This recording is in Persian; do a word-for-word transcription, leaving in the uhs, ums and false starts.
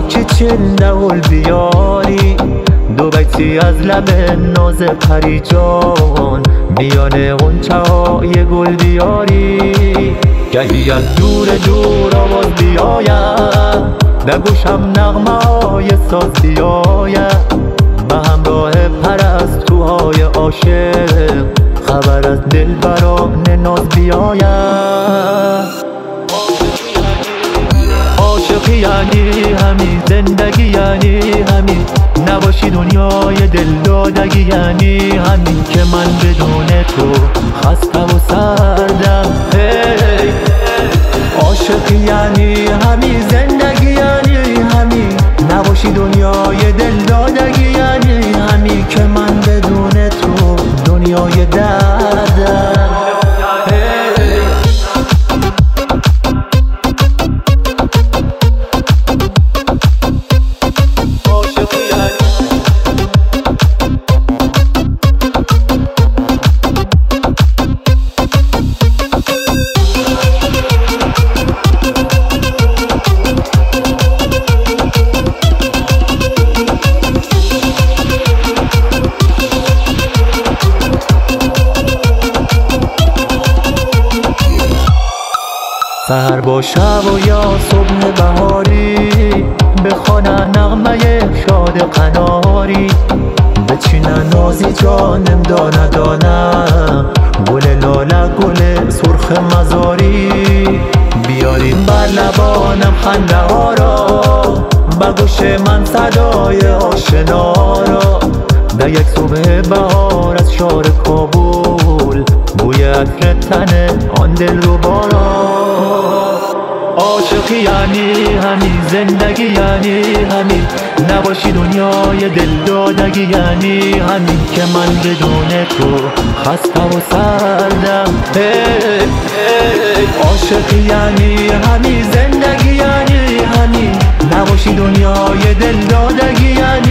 که چل دهل بیاری دو بیتی از لب ناز پری جان میان غنچه های گل بیاری گهی از دور دور آواز بیاید در گوشم نغمه های ساز بیاید به همراه پرستوهای عاشق خبر از دلبران ناز بیاید عاشقی یعنی همین، زندگی یعنی همین، نباشی دنیای دل دادگی یعنی همین که من بدون تو خسته و سردم. hey. عاشقی یعنی همین، زندگی یعنی همین، نباشی دنیای دل دادگی یعنی همین که من بدون تو دنیای دردم. سحر با شب و یا صبح بهاری بخوانن نغمه شاد قناری بچینن نازی جانم دانه دانه گل لاله گل سرخ مزاری بیاریم بر لبانم خنده ها را به گوش من صدای آشنا را در یک صبح بهار از شهر کابل بوی عطر تن آن دل رو بارا. عاشقی یعنی همین، زندگی یعنی همین، نباشی دنیای دل دادگی یعنی همین که من بدون تو خسته و سردم. hey, hey. عاشقی یعنی همین، زندگی یعنی همین، نباشی دنیای دل دادگی یعنی